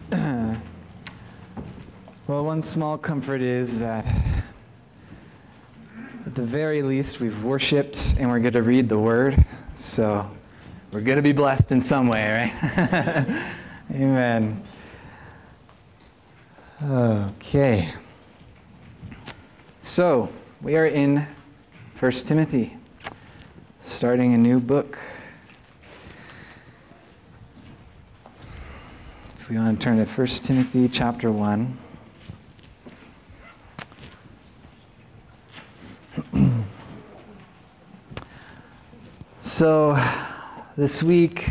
Well, one small comfort is that at the very least we've worshiped and we're going to read the Word, so we're going to be blessed in some way, right? Amen. Okay. So, we are in 1 Timothy, starting a new book. If we want to turn to 1 Timothy chapter 1. So, this week,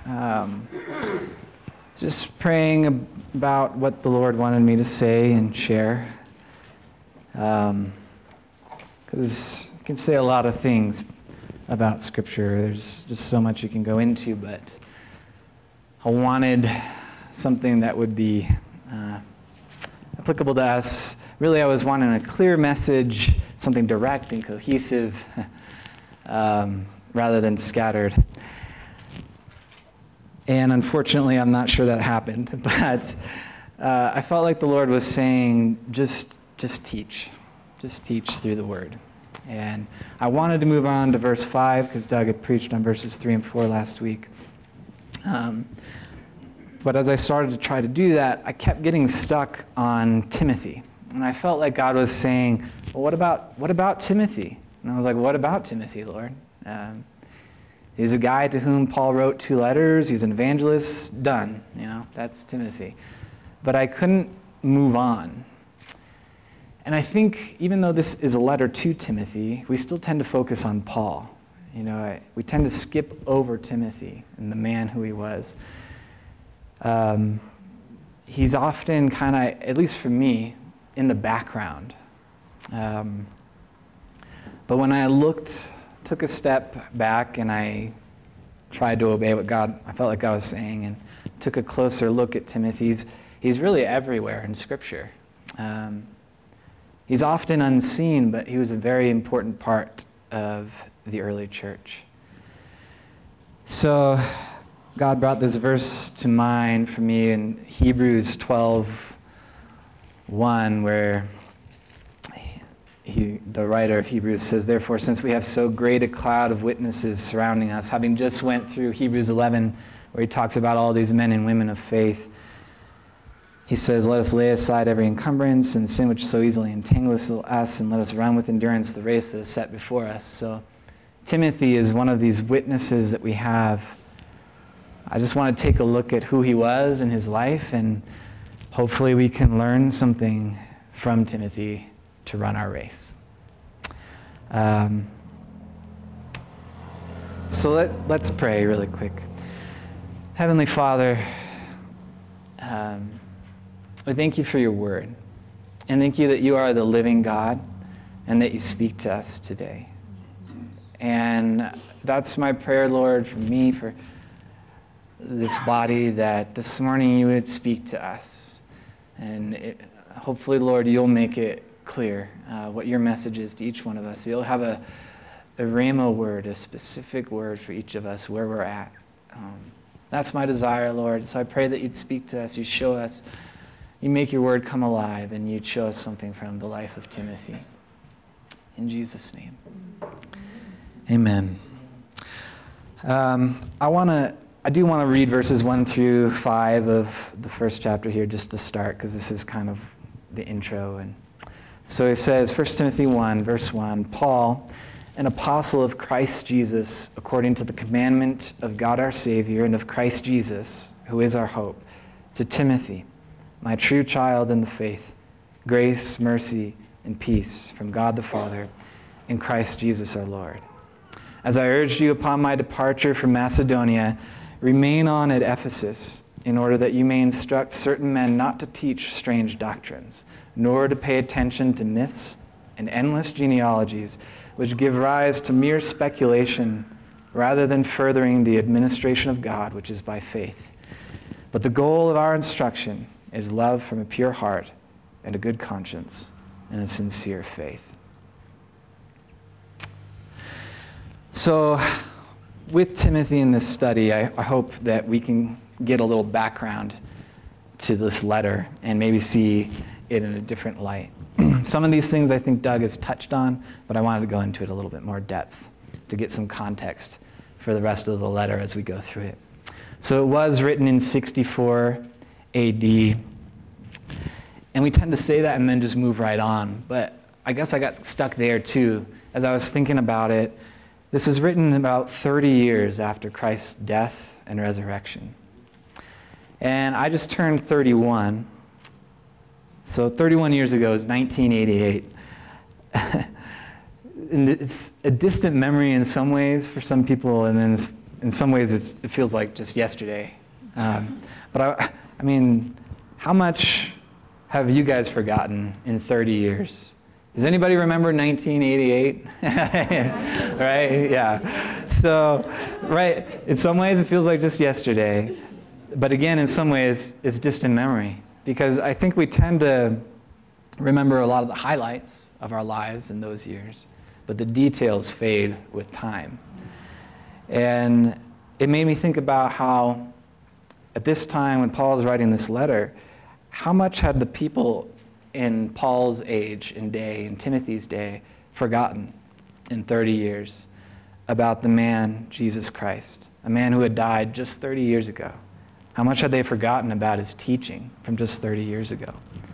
just praying about what the Lord wanted me to say and share. Because you can say a lot of things about Scripture. There's just so much you can go into, but I wanted something that would be applicable to us. Really, I was wanting a clear message, something direct and cohesive, rather than scattered. And unfortunately, I'm not sure that happened, but I felt like the Lord was saying, just teach. Just teach through the Word. And I wanted to move on to verse 5, because Doug had preached on verses 3 and 4 last week. But as I started to try to do that, I kept getting stuck on Timothy. And I felt like God was saying, well, what about Timothy? And I was like, what about Timothy, Lord? He's a guy to whom Paul wrote 2 letters. He's an evangelist. Done. That's Timothy. But I couldn't move on. And I think even though this is a letter to Timothy, we still tend to focus on Paul. We tend to skip over Timothy and the man who he was. He's often kind of, at least for me, in the background. But when I took a step back and I tried to obey what I felt like God was saying, and took a closer look at Timothy, he's really everywhere in Scripture. He's often unseen, but he was a very important part of the early church. So God brought this verse to mind for me in Hebrews 12:1, where the writer of Hebrews says, "Therefore, since we have so great a cloud of witnesses surrounding us," having just went through Hebrews 11, where he talks about all these men and women of faith, he says, "Let us lay aside every encumbrance and sin which so easily entangles us, and let us run with endurance the race that is set before us." So Timothy is one of these witnesses that we have. I just want to take a look at who he was in his life, and hopefully we can learn something from Timothy to run our race. So let's pray really quick. Heavenly Father, we thank you for your word, and thank you that you are the living God and that you speak to us today. And that's my prayer, Lord, for me, for this body, that this morning you would speak to us. And hopefully, Lord, you'll make it clear what your message is to each one of us. You'll have a rhema word, a specific word for each of us where we're at. That's my desire, Lord. So I pray that you'd speak to us, you show us, you make your word come alive, and you'd show us something from the life of Timothy. In Jesus' name. Amen. I do want to read verses 1 through 5 of the first chapter here just to start, because this is kind of the intro. And so it says, 1 Timothy 1, verse 1, "Paul, an apostle of Christ Jesus, according to the commandment of God our Savior and of Christ Jesus, who is our hope, to Timothy, my true child in the faith, grace, mercy, and peace from God the Father and Christ Jesus our Lord. As I urged you upon my departure from Macedonia, remain on at Ephesus, in order that you may instruct certain men not to teach strange doctrines, nor to pay attention to myths and endless genealogies, which give rise to mere speculation, rather than furthering the administration of God, which is by faith. But the goal of our instruction is love from a pure heart and a good conscience and a sincere faith." So, with Timothy in this study, I hope that we can get a little background to this letter and maybe see it in a different light. Some of these things I think Doug has touched on, but I wanted to go into it a little bit more depth to get some context for the rest of the letter as we go through it. So it was written in 64 AD, and we tend to say that and then just move right on, but I guess I got stuck there too. As I was thinking about it, this is written about 30 years after Christ's death and resurrection. And I just turned 31. So 31 years ago is 1988. And it's a distant memory in some ways for some people, and then in some ways it feels like just yesterday. But I mean, how much have you guys forgotten in 30 years? Does anybody remember 1988? Right? Yeah. So, right, in some ways it feels like just yesterday. But again, in some ways, it's distant memory. Because I think we tend to remember a lot of the highlights of our lives in those years, but the details fade with time. And it made me think about how, at this time when Paul is writing this letter, how much had the people in Paul's age and day, in Timothy's day, forgotten in 30 years about the man, Jesus Christ, a man who had died just 30 years ago? How much had they forgotten about his teaching from just 30 years ago?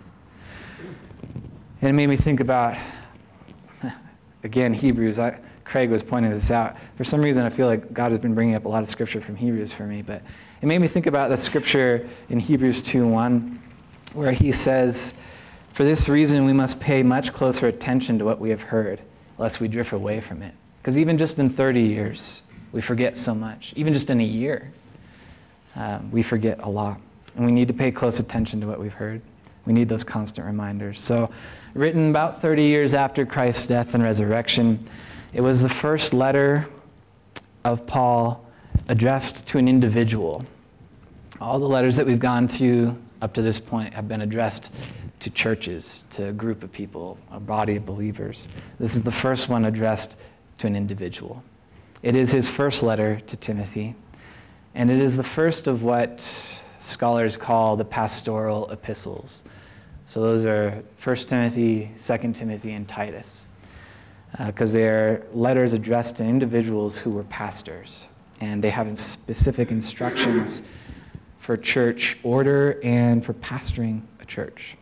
And it made me think about, again, Hebrews. Craig was pointing this out. For some reason, I feel like God has been bringing up a lot of scripture from Hebrews for me, but it made me think about the scripture in Hebrews 2:1, where he says, "For this reason we must pay much closer attention to what we have heard, lest we drift away from it." Because even just in 30 years, we forget so much. Even just in a year, we forget a lot. And we need to pay close attention to what we've heard. We need those constant reminders. So, written about 30 years after Christ's death and resurrection, it was the first letter of Paul addressed to an individual. All the letters that we've gone through up to this point have been addressed to churches, to a group of people, a body of believers. This is the first one addressed to an individual. It is his first letter to Timothy, and it is the first of what scholars call the pastoral epistles. So those are 1 Timothy, 2 Timothy, and Titus, because they are letters addressed to individuals who were pastors, and they have specific instructions for church order and for pastoring a church.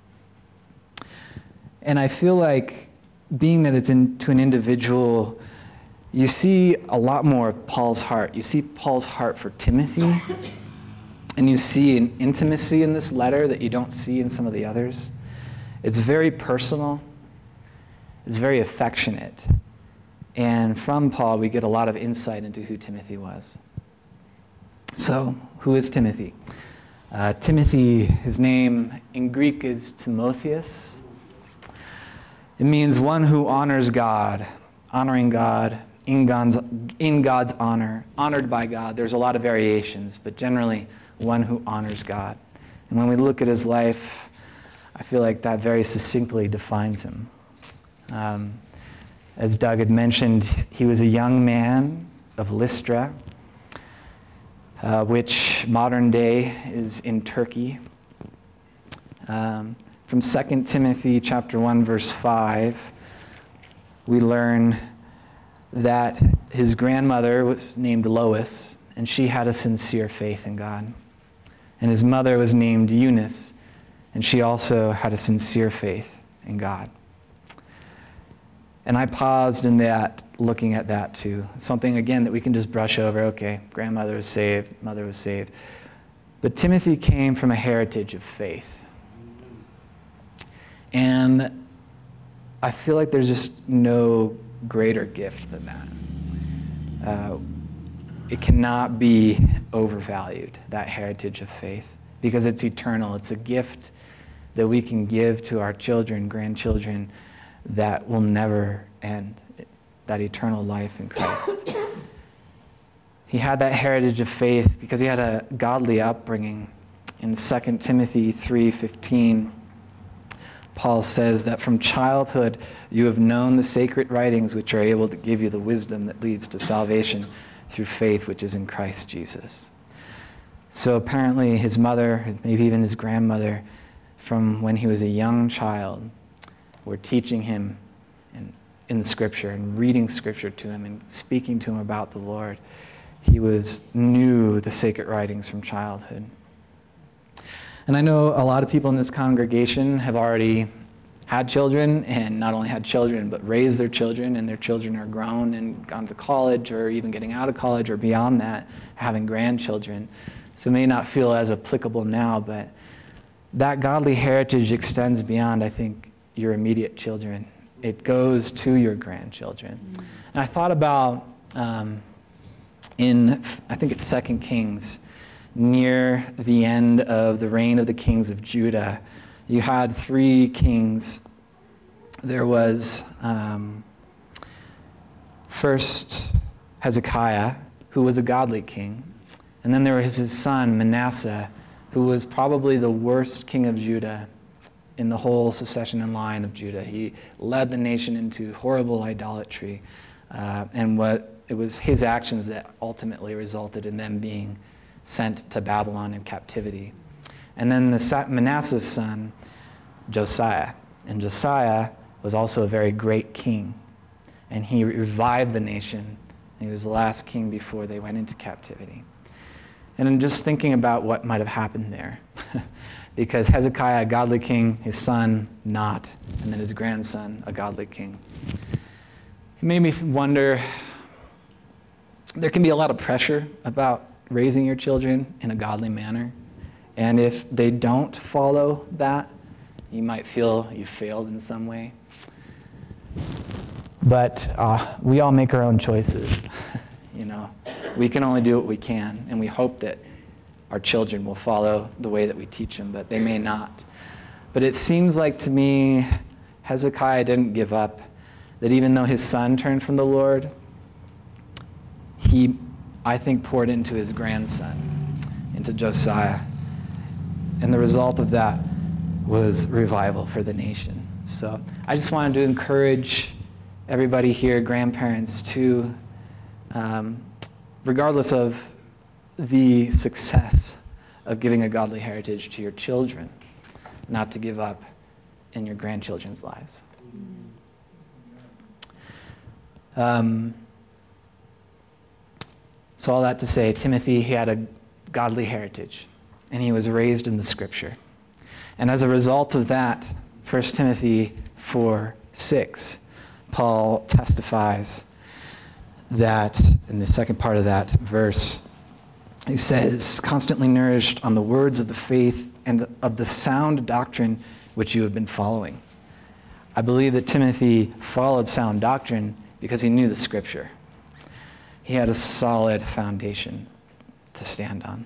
And I feel like, being that it's to an individual, you see a lot more of Paul's heart. You see Paul's heart for Timothy, and you see an intimacy in this letter that you don't see in some of the others. It's very personal. It's very affectionate. And from Paul, we get a lot of insight into who Timothy was. So, who is Timothy? Timothy, his name in Greek is Timotheus. It means one who honors God, honoring God, in God's honor, honored by God. There's a lot of variations, but generally one who honors God. And when we look at his life, I feel like that very succinctly defines him. As Doug had mentioned, he was a young man of Lystra, which modern day is in Turkey. From 2 Timothy chapter 1, verse 5, we learn that his grandmother was named Lois, and she had a sincere faith in God. And his mother was named Eunice, and she also had a sincere faith in God. And I paused in that, looking at that too. Something, again, that we can just brush over. Okay, grandmother was saved, mother was saved. But Timothy came from a heritage of faith. And I feel like there's just no greater gift than that. It cannot be overvalued, that heritage of faith, because it's eternal. It's a gift that we can give to our children, grandchildren, that will never end, that eternal life in Christ. He had that heritage of faith because he had a godly upbringing. In 2 Timothy 3:15, Paul says that from childhood you have known the sacred writings which are able to give you the wisdom that leads to salvation through faith which is in Christ Jesus. So apparently his mother, maybe even his grandmother, from when he was a young child, were teaching him in the Scripture and reading Scripture to him and speaking to him about the Lord. He knew the sacred writings from childhood. And I know a lot of people in this congregation have already had children, and not only had children, but raised their children, and their children are grown and gone to college, or even getting out of college, or beyond that, having grandchildren. So it may not feel as applicable now, but that godly heritage extends beyond, I think, your immediate children. It goes to your grandchildren. And I thought about, I think it's 2 Kings, near the end of the reign of the kings of Judah, you had 3 kings. There was first Hezekiah, who was a godly king. And then there was his son, Manasseh, who was probably the worst king of Judah in the whole succession and line of Judah. He led the nation into horrible idolatry. And it was his actions that ultimately resulted in them being sent to Babylon in captivity. And then Manasseh's son, Josiah. And Josiah was also a very great king. And he revived the nation. He was the last king before they went into captivity. And I'm just thinking about what might have happened there. Because Hezekiah, a godly king, his son, not. And then his grandson, a godly king. It made me wonder, there can be a lot of pressure about raising your children in a godly manner. And if they don't follow that, you might feel you failed in some way. But we all make our own choices. We can only do what we can, and we hope that our children will follow the way that we teach them, but they may not. But it seems like to me, Hezekiah didn't give up, that even though his son turned from the Lord, he, I think, poured into his grandson, into Josiah. And the result of that was revival for the nation. So I just wanted to encourage everybody here, grandparents, to, regardless of the success of giving a godly heritage to your children, not to give up in your grandchildren's lives. So all that to say, Timothy, he had a godly heritage, and he was raised in the Scripture. And as a result of that, 1 Timothy 4:6, Paul testifies that, in the second part of that verse, he says, constantly nourished on the words of the faith and of the sound doctrine which you have been following. I believe that Timothy followed sound doctrine because he knew the Scripture. He had a solid foundation to stand on.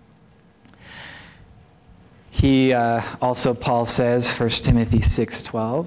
He also, Paul says, 1 Timothy 6:12,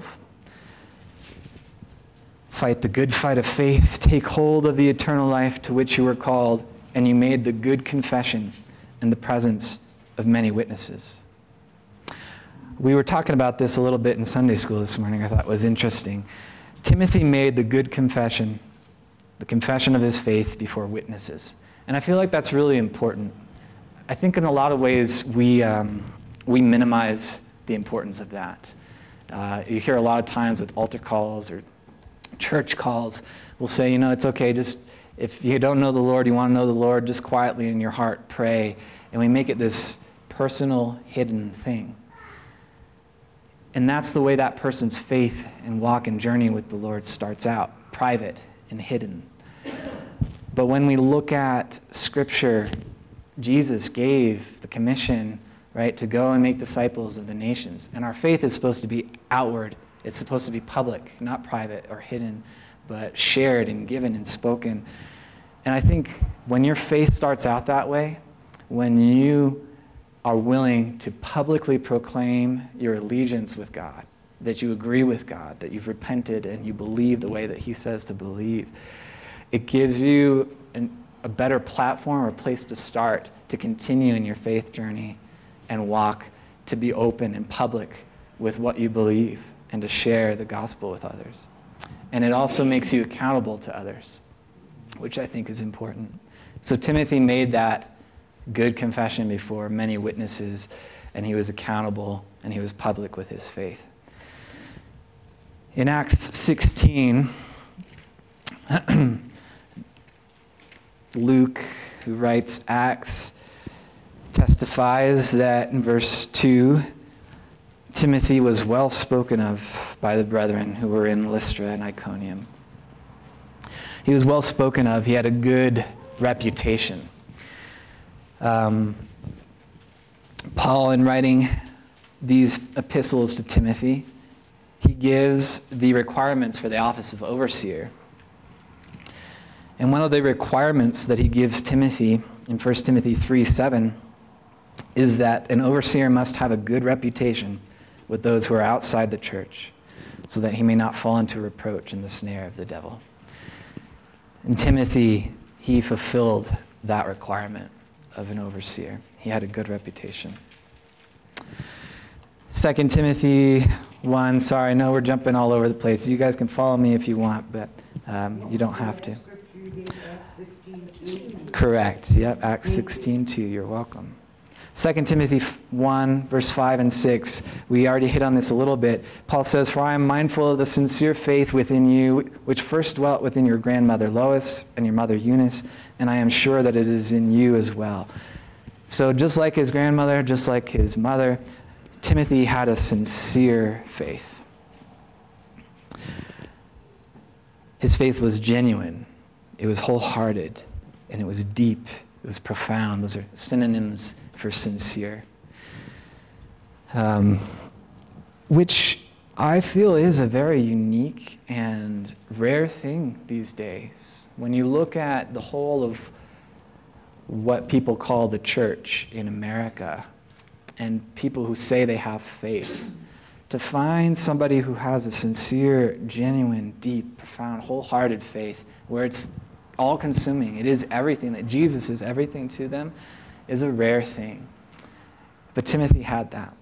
fight the good fight of faith, take hold of the eternal life to which you were called, and you made the good confession in the presence of many witnesses. We were talking about this a little bit in Sunday school this morning. I thought it was interesting. Timothy made the good confession, the confession of his faith before witnesses. And I feel like that's really important. I think in a lot of ways we minimize the importance of that. You hear a lot of times with altar calls or church calls, we'll say, it's okay, just if you don't know the Lord, you want to know the Lord, just quietly in your heart pray. And we make it this personal, hidden thing. And that's the way that person's faith and walk and journey with the Lord starts out, private and hidden. But when we look at Scripture, Jesus gave the commission, right, to go and make disciples of the nations. And our faith is supposed to be outward. It's supposed to be public, not private or hidden, but shared and given and spoken. And I think when your faith starts out that way, when you are willing to publicly proclaim your allegiance with God, that you agree with God, that you've repented and you believe the way that He says to believe, it gives you a better platform or place to start to continue in your faith journey and walk, to be open and public with what you believe and to share the gospel with others. And it also makes you accountable to others, which I think is important. So Timothy made that good confession before many witnesses, and he was accountable, and he was public with his faith. In Acts 16, Luke, who writes Acts, testifies that in verse 2, Timothy was well spoken of by the brethren who were in Lystra and Iconium. He was well spoken of. He had a good reputation. Paul, in writing these epistles to Timothy, he gives the requirements for the office of overseer. And one of the requirements that he gives Timothy in 1 Timothy 3:7 is that an overseer must have a good reputation with those who are outside the church, so that he may not fall into reproach in the snare of the devil. In Timothy, he fulfilled that requirement of an overseer. He had a good reputation. 2 Timothy 1, sorry, I know we're jumping all over the place. You guys can follow me if you want, but you don't have to. Correct. Yep, Acts 16:2. You're welcome. 2 Timothy 1, verse 5 and 6. We already hit on this a little bit. Paul says, "For I am mindful of the sincere faith within you, which first dwelt within your grandmother Lois and your mother Eunice, and I am sure that it is in you as well." So just like his grandmother, just like his mother, Timothy had a sincere faith. His faith was genuine. It was wholehearted, and it was deep. It was profound. Those are synonyms for sincere. Which I feel is a very unique and rare thing these days. When you look at the whole of what people call the church in America, and people who say they have faith, to find somebody who has a sincere, genuine, deep, profound, wholehearted faith, where it's all-consuming, it is everything, that Jesus is everything to them, is a rare thing. But Timothy had that.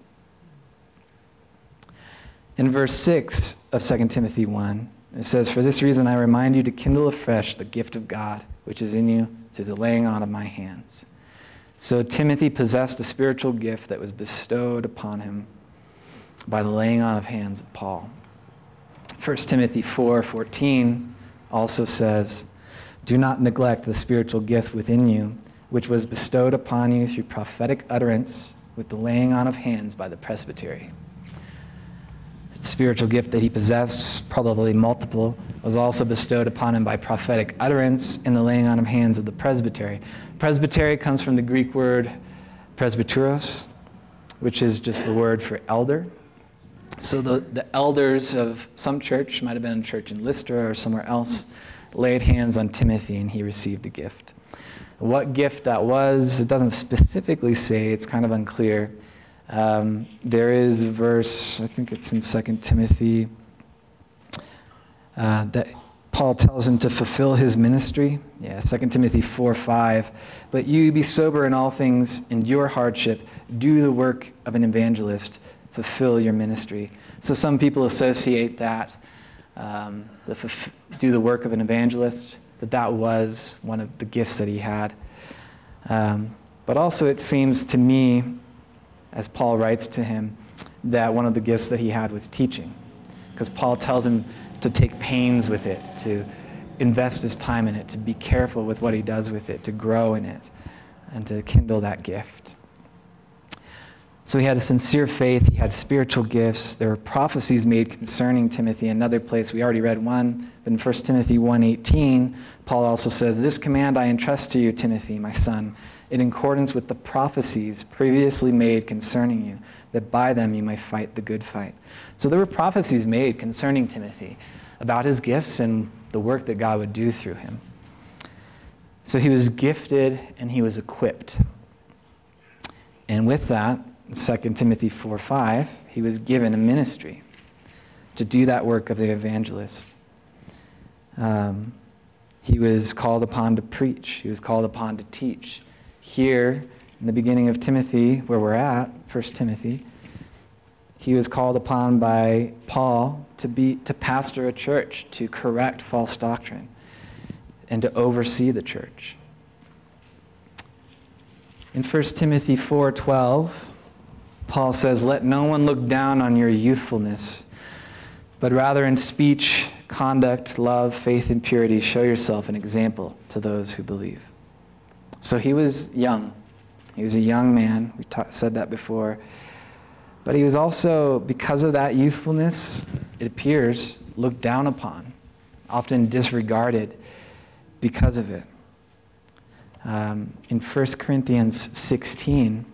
In verse 6 of 2 Timothy 1, it says, "For this reason I remind you to kindle afresh the gift of God, which is in you through the laying on of my hands." So Timothy possessed a spiritual gift that was bestowed upon him by the laying on of hands of Paul. 1 Timothy 4:14 also says, "Do not neglect the spiritual gift within you, which was bestowed upon you through prophetic utterance with the laying on of hands by the presbytery." The spiritual gift that he possessed, probably multiple, was also bestowed upon him by prophetic utterance in the laying on of hands of the presbytery. Presbytery comes from the Greek word presbyteros, which is just the word for elder. So the elders of some church, might have been a church in Lystra or somewhere else, laid hands on Timothy and he received a gift. What gift that was, it doesn't specifically say, it's kind of unclear. There is a verse, I think it's in 2 Timothy, that Paul tells him to fulfill his ministry. 2 Timothy 4:5. "But you be sober in all things, endure hardship, do the work of an evangelist, fulfill your ministry." So some people associate that, do the work of an evangelist, that was one of the gifts that he had. But also it seems to me, as Paul writes to him, that one of the gifts that he had was teaching. Because Paul tells him to take pains with it, to invest his time in it, to be careful with what he does with it, to grow in it, and to kindle that gift. So he had a sincere faith, he had spiritual gifts, there were prophecies made concerning Timothy. Another place, we already read one, but in 1 Timothy 1:18, Paul also says, "This command I entrust to you, Timothy, my son, in accordance with the prophecies previously made concerning you, that by them you may fight the good fight." So there were prophecies made concerning Timothy about his gifts and the work that God would do through him. So he was gifted and he was equipped. And with that, 2 Timothy 4:5, he was given a ministry to do that work of the evangelist. He was called upon to preach. He was called upon to teach. Here, in the beginning of Timothy, where we're at, 1 Timothy, he was called upon by Paul to pastor a church, to correct false doctrine, and to oversee the church. In 1 Timothy 4:12, Paul says, "Let no one look down on your youthfulness, but rather in speech, conduct, love, faith, and purity, show yourself an example to those who believe." So he was young. He was a young man. We said that before. But he was also, because of that youthfulness, it appears, looked down upon, often disregarded because of it. In 1 Corinthians 16,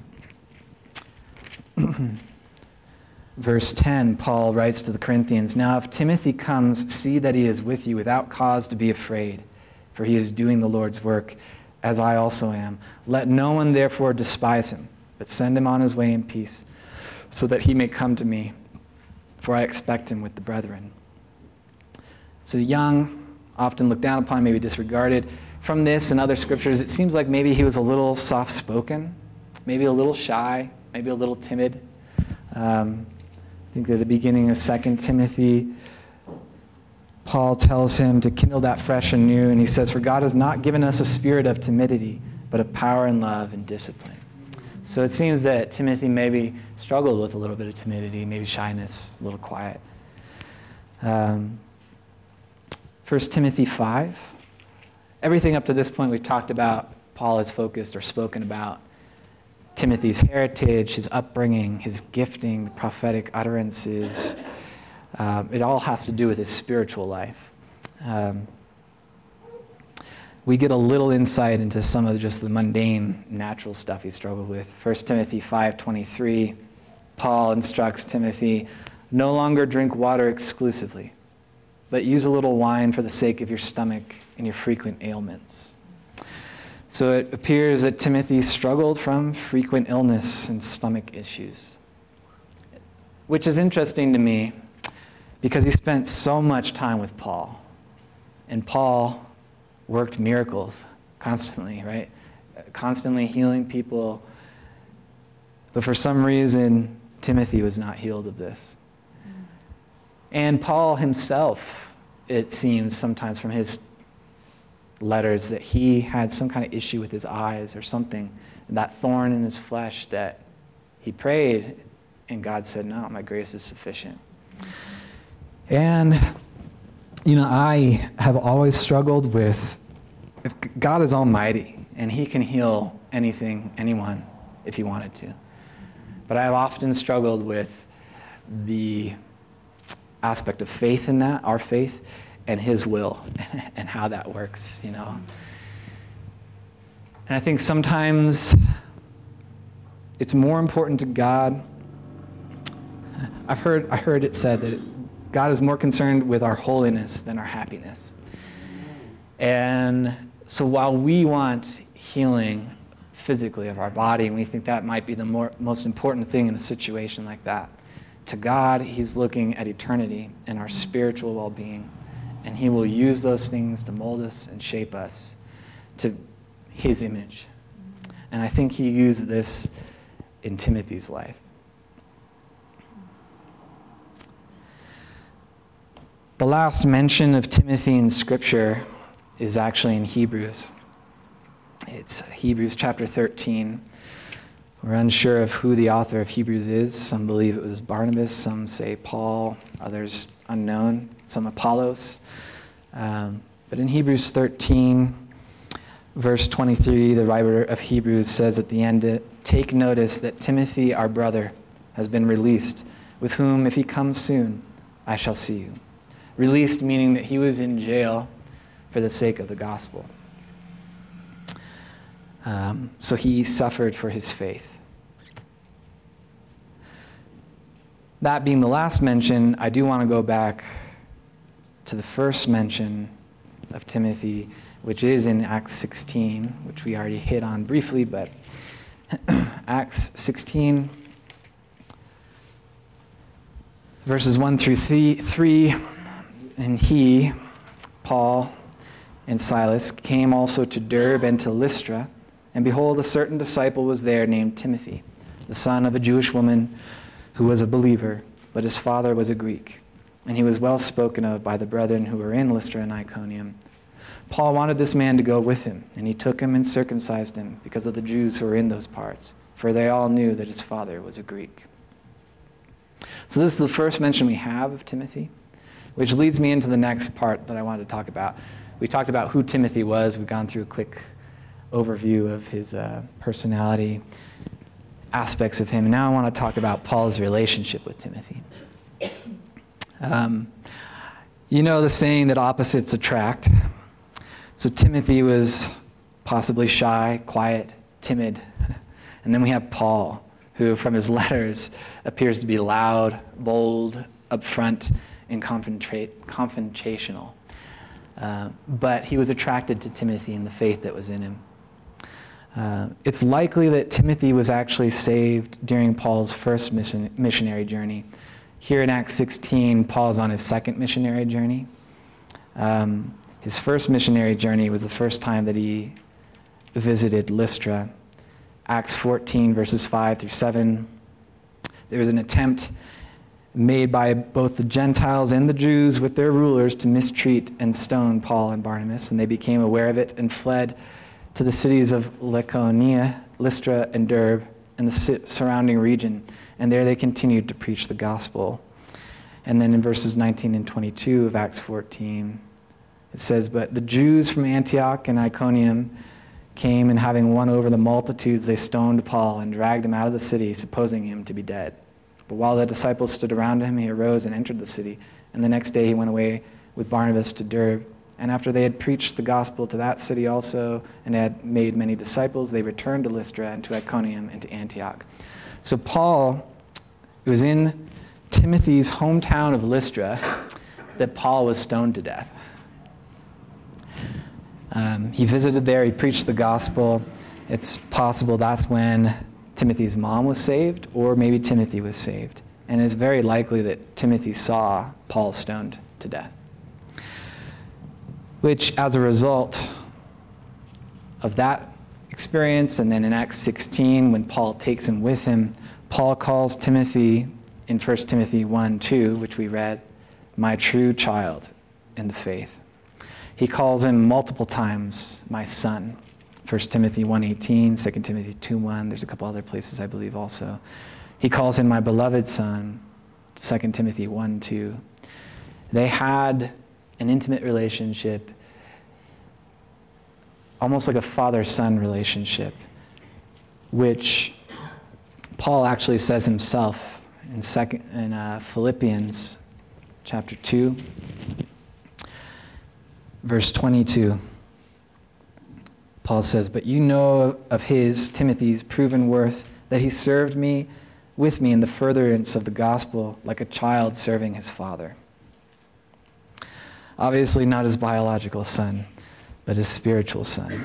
verse 10, Paul writes to the Corinthians, "Now if Timothy comes, see that he is with you without cause to be afraid, for he is doing the Lord's work, as I also am. Let no one therefore despise him, but send him on his way in peace, so that he may come to me, for I expect him with the brethren." So young, often looked down upon, maybe disregarded. From this and other scriptures, it seems like maybe he was a little soft-spoken, maybe a little shy, maybe a little timid. I think at the beginning of 2 Timothy, Paul tells him to kindle that fresh and new, and he says, "For God has not given us a spirit of timidity, but of power and love and discipline." So it seems that Timothy maybe struggled with a little bit of timidity, maybe shyness, a little quiet. 1 Timothy 5. Everything up to this point we've talked about, Paul has focused or spoken about Timothy's heritage, his upbringing, his gifting, the prophetic utterances. It all has to do with his spiritual life. We get a little insight into some of just the mundane, natural stuff he struggled with. 1 Timothy 5:23, Paul instructs Timothy, "No longer drink water exclusively, but use a little wine for the sake of your stomach and your frequent ailments." So it appears that Timothy struggled from frequent illness and stomach issues, which is interesting to me because he spent so much time with Paul. And Paul worked miracles constantly, right? Constantly healing people. But for some reason, Timothy was not healed of this. And Paul himself, it seems sometimes from his letters, that he had some kind of issue with his eyes or something, that thorn in his flesh that he prayed, and God said, "No, my grace is sufficient." And, I have always struggled with, if God is almighty, and he can heal anything, anyone, if he wanted to. But I've often struggled with the aspect of faith in that, our faith, and his will, and how that works, And I think sometimes it's more important to God. I heard it said that God is more concerned with our holiness than our happiness. And so while we want healing physically of our body, and we think that might be the most important thing in a situation like that, to God, he's looking at eternity and our spiritual well-being. And he will use those things to mold us and shape us to his image. And I think he used this in Timothy's life. The last mention of Timothy in Scripture is actually in Hebrews. It's Hebrews chapter 13. We're unsure of who the author of Hebrews is. Some believe it was Barnabas, some say Paul, others unknown, some Apollos. But in Hebrews 13, verse 23, the writer of Hebrews says at the end, "Take notice that Timothy, our brother, has been released, with whom, if he comes soon, I shall see you." Released meaning that he was in jail for the sake of the gospel. So he suffered for his faith. That being the last mention, I do want to go back to the first mention of Timothy, which is in Acts 16, which we already hit on briefly, but Acts 16, verses 1 through 3, "And he, Paul, and Silas came also to Derbe and to Lystra, and behold, a certain disciple was there named Timothy, the son of a Jewish woman who was a believer, but his father was a Greek. And he was well spoken of by the brethren who were in Lystra and Iconium. Paul wanted this man to go with him, and he took him and circumcised him because of the Jews who were in those parts, for they all knew that his father was a Greek. So this is the first mention we have of Timothy, which leads me into the next part that I wanted to talk about. We talked about who Timothy was. We've gone through a quick overview of his personality, aspects of him. And now I want to talk about Paul's relationship with Timothy. You know the saying that opposites attract. So Timothy was possibly shy, quiet, timid. And then we have Paul, who from his letters appears to be loud, bold, upfront, and confrontational. But he was attracted to Timothy and the faith that was in him. It's likely that Timothy was actually saved during Paul's first missionary journey. Here in Acts 16, Paul's on his second missionary journey. His first missionary journey was the first time that he visited Lystra. Acts 14, verses 5 through 7. There was an attempt made by both the Gentiles and the Jews with their rulers to mistreat and stone Paul and Barnabas, and they became aware of it and fled to the cities of Lycaonia, Lystra, and Derbe, and the surrounding region. And there they continued to preach the gospel. And then in verses 19 and 22 of Acts 14, it says, "But the Jews from Antioch and Iconium came, and having won over the multitudes, they stoned Paul and dragged him out of the city, supposing him to be dead. But while the disciples stood around him, he arose and entered the city. And the next day he went away with Barnabas to Derbe. And after they had preached the gospel to that city also, and had made many disciples, they returned to Lystra and to Iconium and to Antioch." So Paul, it was in Timothy's hometown of Lystra that Paul was stoned to death. He visited there, he preached the gospel. It's possible that's when Timothy's mom was saved, or maybe Timothy was saved. And it's very likely that Timothy saw Paul stoned to death. Which, as a result of that experience, and then in Acts 16, when Paul takes him with him, Paul calls Timothy in 1 Timothy 1:2, which we read, "my true child in the faith." He calls him multiple times, "my son." 1 Timothy 1:18, 2 Timothy 2:1. There's a couple other places, I believe, also. He calls him "my beloved son," 2 Timothy 1:2. They had an intimate relationship, almost like a father-son relationship, which Paul actually says himself in Philippians chapter 2, verse 22. Paul says, "But you know of his, Timothy's, proven worth, that he served with me in the furtherance of the gospel, like a child serving his father." Obviously not his biological son, but his spiritual son.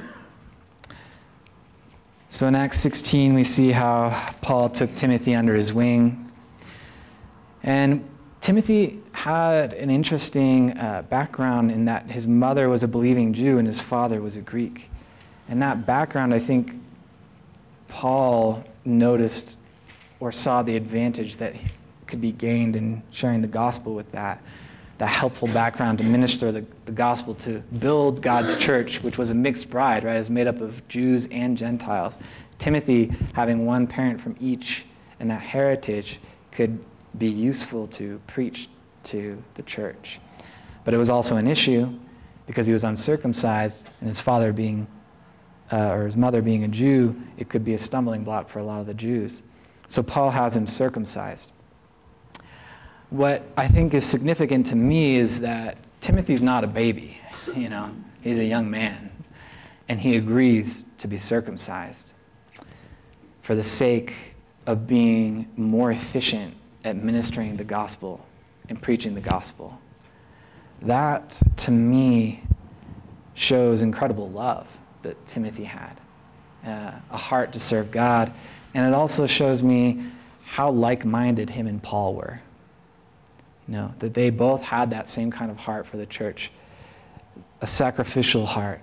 So in Acts 16, we see how Paul took Timothy under his wing. And Timothy had an interesting background in that his mother was a believing Jew and his father was a Greek. And that background, I think, Paul noticed or saw the advantage that could be gained in sharing the gospel with that helpful background to minister the gospel, to build God's church, which was a mixed bride, right? It was made up of Jews and Gentiles. Timothy, having one parent from each and that heritage, could be useful to preach to the church. But it was also an issue because he was uncircumcised, and his father being, or his mother being a Jew, it could be a stumbling block for a lot of the Jews. So Paul has him circumcised. What I think is significant to me is that Timothy's not a baby, he's a young man, and he agrees to be circumcised for the sake of being more efficient at ministering the gospel and preaching the gospel. That, to me, shows incredible love that Timothy had, a heart to serve God, and it also shows me how like-minded him and Paul were. That they both had that same kind of heart for the church, a sacrificial heart.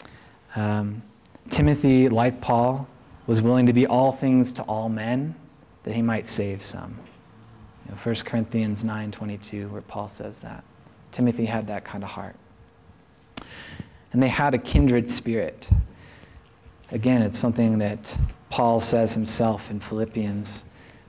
Timothy, like Paul, was willing to be all things to all men, that he might save some. 1 Corinthians 9:22, where Paul says that. Timothy had that kind of heart. and they had a kindred spirit. Again, it's something that Paul says himself in Philippians.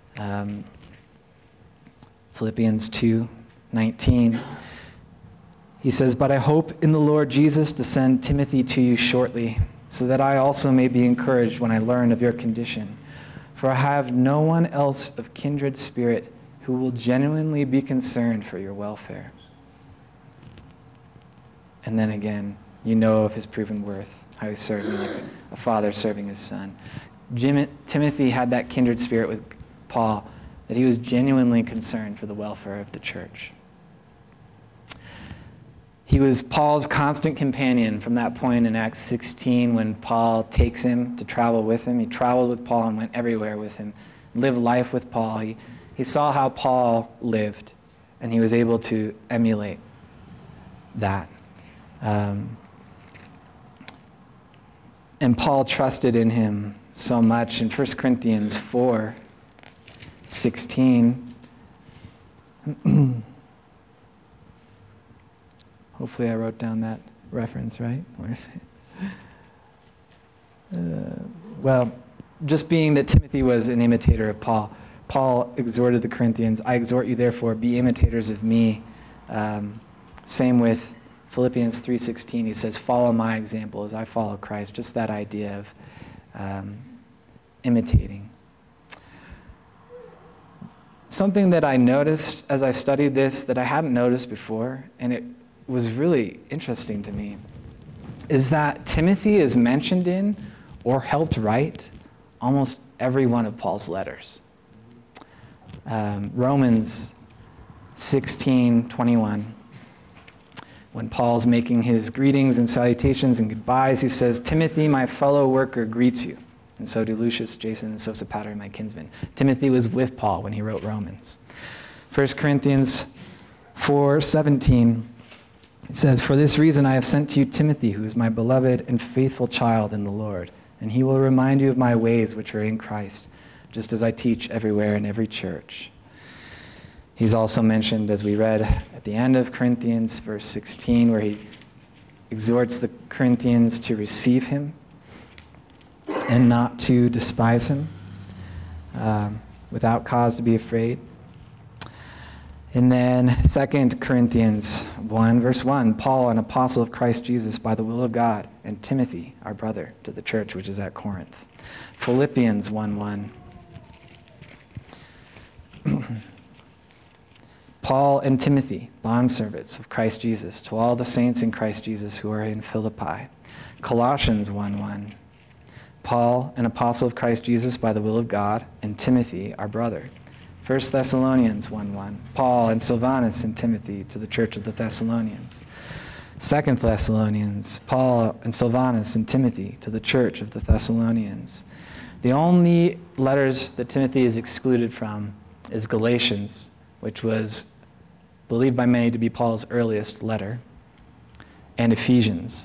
Philippians 2:19. He says, "But I hope in the Lord Jesus to send Timothy to you shortly, so that I also may be encouraged when I learn of your condition. For I have no one else of kindred spirit who will genuinely be concerned for your welfare." And then again, you know of his proven worth, how he served me like a father serving his son. Timothy had that kindred spirit with Paul, that he was genuinely concerned for the welfare of the church. He was Paul's constant companion from that point in Acts 16 when Paul takes him to travel with him. He traveled with Paul and went everywhere with him, lived life with Paul. He saw how Paul lived, and he was able to emulate that. And Paul trusted in him so much. In 1 Corinthians 4:16, hopefully I wrote down that reference right. Where is it? Well, just being that Timothy was an imitator of Paul, Paul exhorted the Corinthians, "I exhort you therefore, be imitators of me." Same with Philippians 3:16. He says, "Follow my example as I follow Christ." Just that idea of imitating. Something that I noticed as I studied this that I hadn't noticed before, and it was really interesting to me, is that Timothy is mentioned in or helped write almost every one of Paul's letters. Romans 16:21. When Paul's making his greetings and salutations and goodbyes, he says, "Timothy, my fellow worker, greets you. And so do Lucius, Jason, and Sosipater, my kinsmen." Timothy was with Paul when he wrote Romans. 1 Corinthians 4:17, it says, "For this reason I have sent to you Timothy, who is my beloved and faithful child in the Lord, and he will remind you of my ways which are in Christ, just as I teach everywhere in every church." He's also mentioned, as we read at the end of Corinthians, verse 16, where he exhorts the Corinthians to receive him and not to despise him, without cause to be afraid. And then 2 Corinthians 1, verse 1, "Paul, an apostle of Christ Jesus by the will of God, and Timothy, our brother, to the church which is at Corinth." Philippians 1:1. "Paul and Timothy, bondservants of Christ Jesus, to all the saints in Christ Jesus who are in Philippi." Colossians 1:1. "Paul, an apostle of Christ Jesus by the will of God, and Timothy, our brother." 1 Thessalonians 1:1. "Paul and Silvanus and Timothy to the church of the Thessalonians." 2 Thessalonians, "Paul and Silvanus and Timothy to the church of the Thessalonians." The only letters that Timothy is excluded from is Galatians, which was believed by many to be Paul's earliest letter, and Ephesians.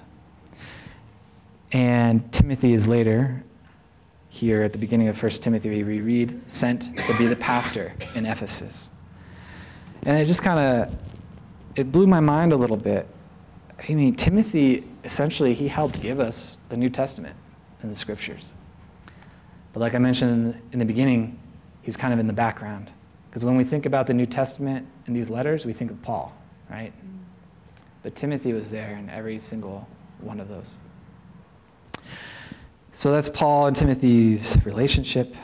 And Timothy is later, here at the beginning of 1 Timothy, we read, sent to be the pastor in Ephesus. And it just it blew my mind a little bit. I mean, Timothy, essentially, he helped give us the New Testament and the Scriptures. But like I mentioned in the beginning, he's kind of in the background. Because when we think about the New Testament and these letters, we think of Paul, right? But Timothy was there in every single one of those. So that's Paul and Timothy's relationship,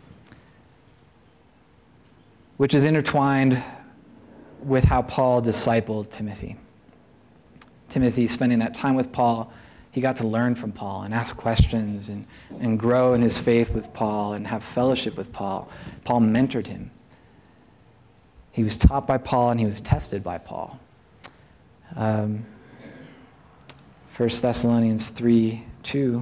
which is intertwined with how Paul discipled Timothy. Timothy, spending that time with Paul, he got to learn from Paul and ask questions and grow in his faith with Paul and have fellowship with Paul. Paul mentored him. He was taught by Paul and he was tested by Paul. 1 Thessalonians 3:2.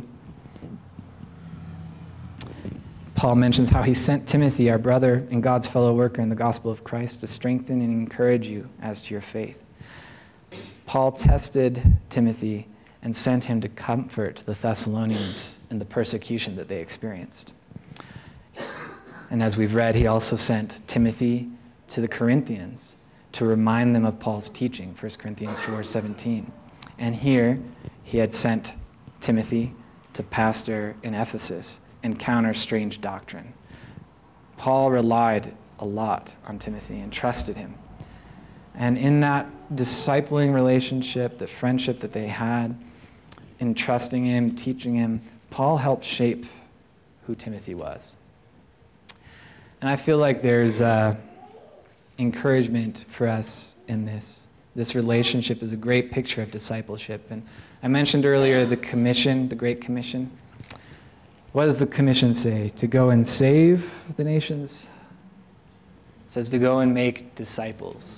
Paul mentions how he sent Timothy, our brother and God's fellow worker in the gospel of Christ, to strengthen and encourage you as to your faith. Paul tested Timothy and sent him to comfort the Thessalonians in the persecution that they experienced. And as we've read, he also sent Timothy to the Corinthians to remind them of Paul's teaching, 1 Corinthians 4:17. And here, he had sent Timothy to pastor in Ephesus and counter strange doctrine. Paul relied a lot on Timothy and trusted him. And in that discipling relationship, the friendship that they had, in trusting him, teaching him, Paul helped shape who Timothy was. And I feel like there's encouragement for us in this. This relationship is a great picture of discipleship. And I mentioned earlier the commission, the Great Commission. What does the commission say? To go and save the nations? It says to go and make disciples.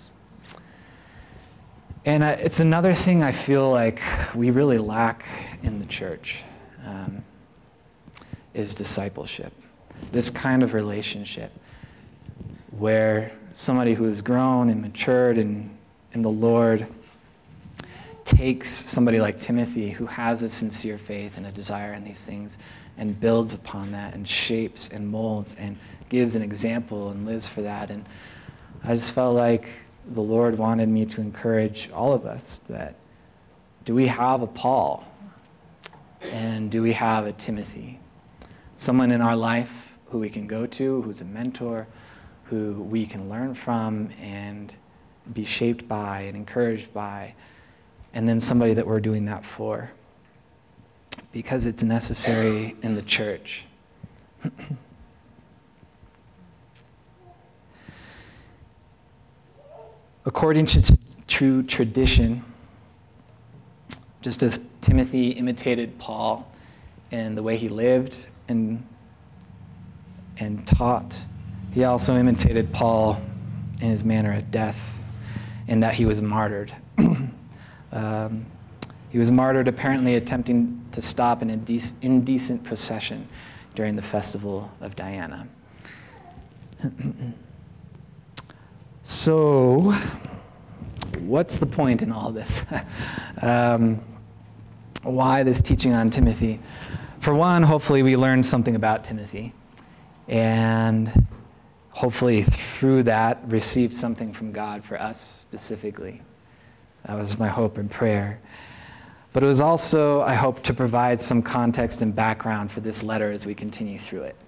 And it's another thing I feel like we really lack in the church, is discipleship. This kind of relationship where somebody who has grown and matured in the Lord takes somebody like Timothy who has a sincere faith and a desire in these things and builds upon that and shapes and molds and gives an example and lives for that. And I just felt like the Lord wanted me to encourage all of us that, do we have a Paul? And do we have a Timothy? Someone in our life who we can go to, who's a mentor, who we can learn from and be shaped by and encouraged by, and then somebody that we're doing that for, because it's necessary in the church. According to true tradition, just as Timothy imitated Paul in the way he lived and taught, he also imitated Paul in his manner of death, in that he was martyred. He was martyred apparently attempting to stop an indecent procession during the festival of Diana. So, what's the point in all this? Why this teaching on Timothy? For one, hopefully we learned something about Timothy, and hopefully through that received something from God for us specifically. That was my hope and prayer. But it was also, I hope, to provide some context and background for this letter as we continue through it.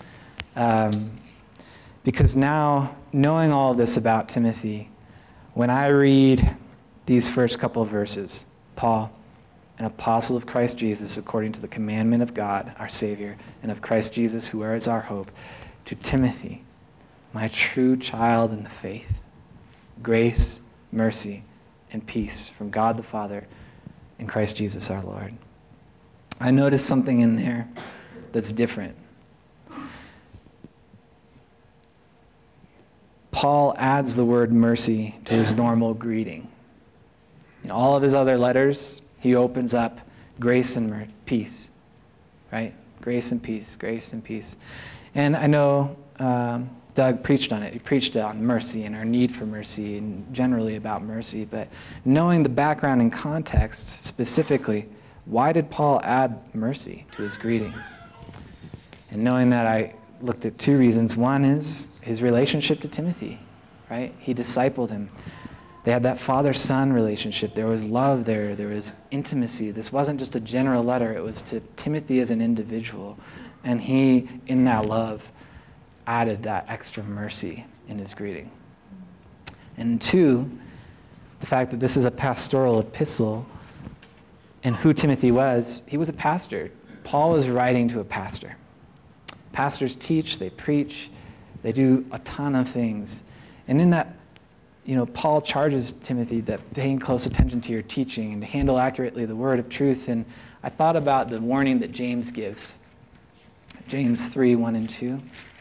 Because now, knowing all of this about Timothy, when I read these first couple of verses, Paul, an apostle of Christ Jesus, according to the commandment of God, our Savior, and of Christ Jesus, who is our hope, to Timothy, my true child in the faith, grace, mercy, and peace from God the Father and Christ Jesus our Lord. I noticed something in there that's different. Paul adds the word mercy to his normal greeting. In all of his other letters, he opens up grace and peace, right? Grace and peace, grace and peace. And I know Doug preached on it. He preached on mercy and our need for mercy and generally about mercy. But knowing the background and context specifically, why did Paul add mercy to his greeting? And knowing that, I looked at two reasons. One is his relationship to Timothy, right? He discipled him. They had that father-son relationship. There was love there. There was intimacy. This wasn't just a general letter. It was to Timothy as an individual. And he, in that love, added that extra mercy in his greeting. And two, the fact that this is a pastoral epistle, and who Timothy was, he was a pastor. Paul was writing to a pastor. Pastors teach, they preach, they do a ton of things. And in that, Paul charges Timothy that paying close attention to your teaching and to handle accurately the word of truth. And I thought about the warning that James gives. James 3, 1 and 2.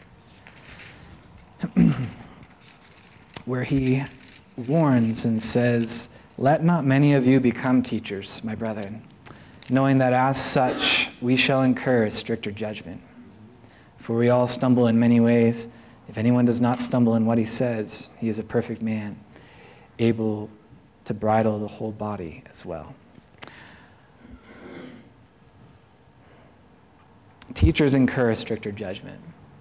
Where he warns and says, "Let not many of you become teachers, my brethren, knowing that as such we shall incur a stricter judgment. For we all stumble in many ways. If anyone does not stumble in what he says, he is a perfect man, able to bridle the whole body as well." Teachers incur a stricter judgment.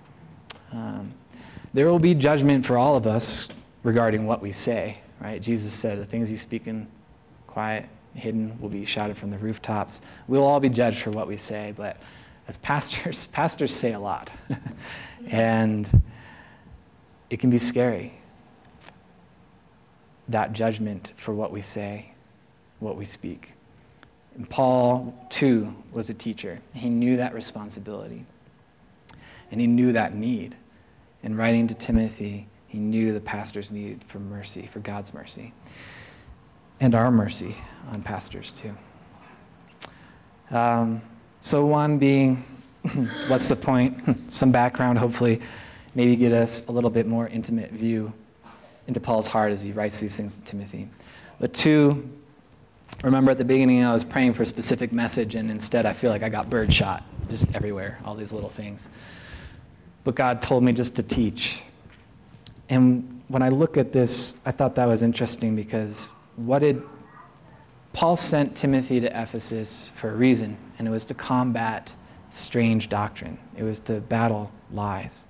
There will be judgment for all of us regarding what we say, right? Jesus said, "The things you speak in quiet hidden will be shouted from the rooftops. We'll all be judged for what we say, but as pastors say a lot. And it can be scary, that judgment for what we say, what we speak. And Paul, too, was a teacher. He knew that responsibility. And he knew that need. In writing to Timothy, he knew the pastor's need for mercy, for God's mercy. And our mercy on pastors, too. So one being, what's the point? Some background, hopefully, maybe get us a little bit more intimate view into Paul's heart as he writes these things to Timothy. But two, remember at the beginning I was praying for a specific message, and instead I feel like I got birdshot just everywhere, all these little things. But God told me just to teach. And when I look at this, I thought that was interesting because Paul sent Timothy to Ephesus for a reason, and it was to combat strange doctrine. It was to battle lies.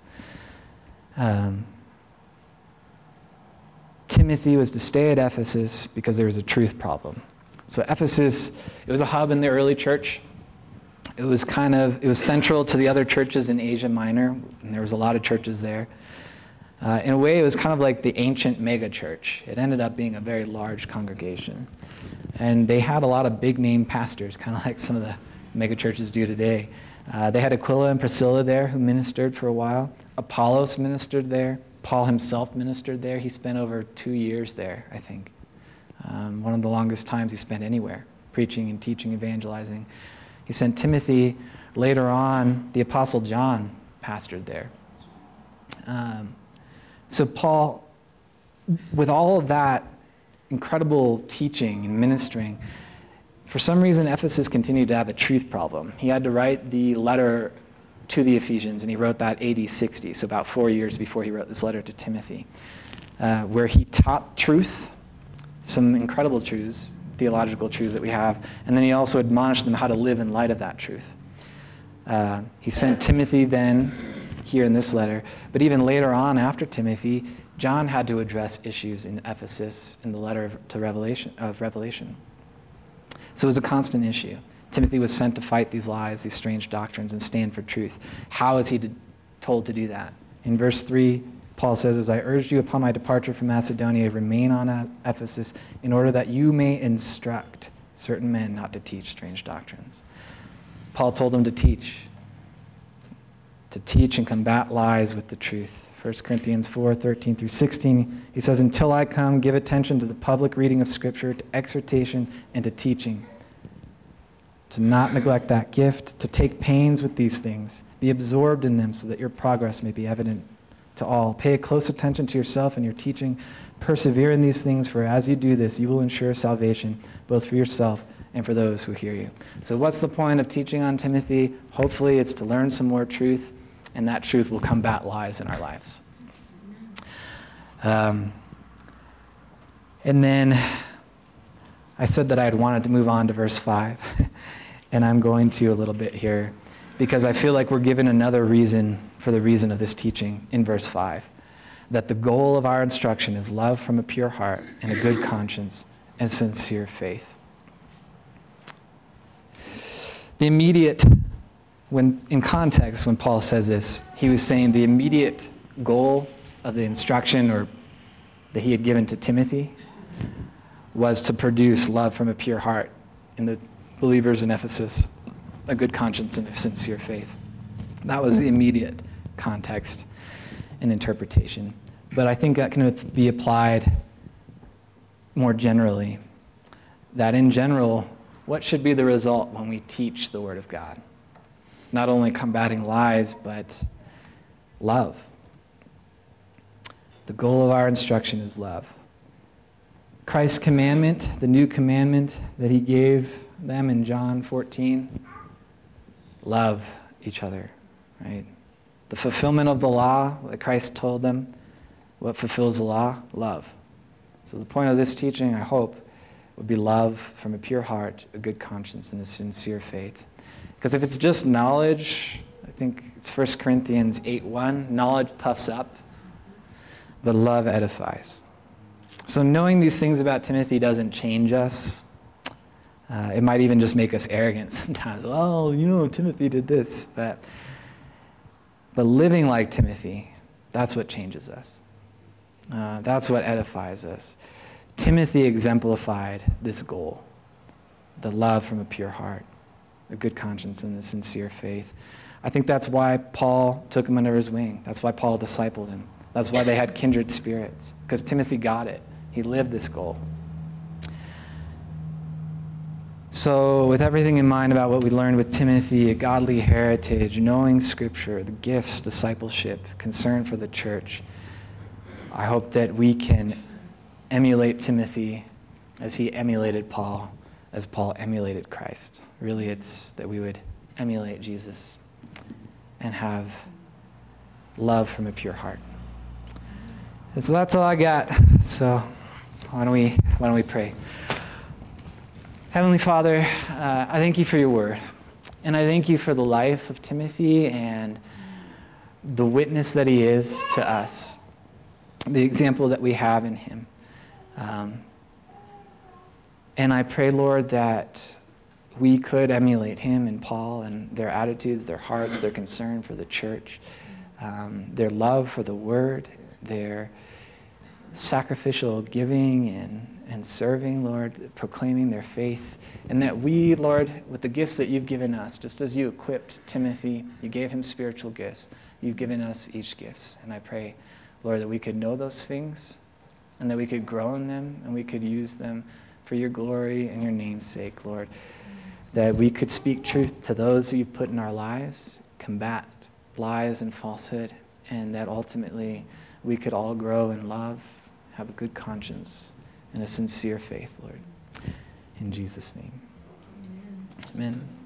Timothy was to stay at Ephesus because there was a truth problem. So Ephesus, it was a hub in the early church. It was central to the other churches in Asia Minor, and there was a lot of churches there. In a way, it was kind of like the ancient mega church. It ended up being a very large congregation. And they had a lot of big-name pastors, kind of like some of the mega churches do today. They had Aquila and Priscilla there who ministered for a while. Apollos ministered there. Paul himself ministered there. He spent over 2 years there, I think. One of the longest times he spent anywhere, preaching and teaching, evangelizing. He sent Timothy. Later on, the Apostle John pastored there. So Paul, with all of that incredible teaching and ministering, for some reason Ephesus continued to have a truth problem. He had to write the letter to the Ephesians, and he wrote that AD 60, so about 4 years before he wrote this letter to Timothy, where he taught truth, some incredible truths, theological truths that we have, and then he also admonished them how to live in light of that truth. He sent Timothy then, here in this letter, but even later on after Timothy, John had to address issues in Ephesus in the letter of Revelation. So it was a constant issue. Timothy was sent to fight these lies, these strange doctrines, and stand for truth. How is he told to do that? In verse 3, Paul says, "As I urged you upon my departure from Macedonia, remain on Ephesus in order that you may instruct certain men not to teach strange doctrines." Paul told them to teach and combat lies with the truth. 1 Corinthians 4:13 through 16, he says, "Until I come, give attention to the public reading of Scripture, to exhortation, and to teaching. To not neglect that gift, to take pains with these things. Be absorbed in them so that your progress may be evident to all. Pay close attention to yourself and your teaching. Persevere in these things, for as you do this, you will ensure salvation, both for yourself and for those who hear you." So what's the point of teaching on Timothy? Hopefully it's to learn some more truth, and that truth will combat lies in our lives. And then I said that I had wanted to move on to verse 5, and I'm going to a little bit here, because I feel like we're given another reason for the reason of this teaching in verse 5, that the goal of our instruction is love from a pure heart and a good conscience and sincere faith. The immediate, in context, when Paul says this, he was saying the immediate goal of the instruction that he had given to Timothy was to produce love from a pure heart in the believers in Ephesus, a good conscience and a sincere faith. That was the immediate context and interpretation. But I think that can be applied more generally, that in general, what should be the result when we teach the Word of God? Not only combating lies, but love. The goal of our instruction is love. Christ's commandment, the new commandment that he gave them in John 14, love each other, right? The fulfillment of the law that Christ told them, what fulfills the law? Love. So the point of this teaching, I hope, would be love from a pure heart, a good conscience, and a sincere faith. Because if it's just knowledge, I think it's 1 Corinthians 8:1, knowledge puffs up, but love edifies. So knowing these things about Timothy doesn't change us. It might even just make us arrogant sometimes. Oh, Timothy did this. But living like Timothy, that's what changes us. That's what edifies us. Timothy exemplified this goal, the love from a pure heart, a good conscience, and a sincere faith. I think that's why Paul took him under his wing. That's why Paul discipled him. That's why they had kindred spirits, because Timothy got it. He lived this goal. So with everything in mind about what we learned with Timothy, a godly heritage, knowing Scripture, the gifts, discipleship, concern for the church, I hope that we can emulate Timothy as he emulated Paul, as Paul emulated Christ. Really, it's that we would emulate Jesus and have love from a pure heart. And so that's all I got. So why don't we pray? Heavenly Father, I thank you for your word. And I thank you for the life of Timothy and the witness that he is to us, the example that we have in him. And I pray, Lord, that we could emulate him and Paul and their attitudes, their hearts, their concern for the church, their love for the word, their sacrificial giving and serving, Lord, proclaiming their faith. And that we, Lord, with the gifts that you've given us, just as you equipped Timothy, you gave him spiritual gifts, you've given us each gifts. And I pray, Lord, that we could know those things and that we could grow in them and we could use them for your glory and your name's sake, Lord. That we could speak truth to those who you've put in our lives, combat lies and falsehood, and that ultimately we could all grow in love, have a good conscience, and a sincere faith, Lord. In Jesus' name. Amen.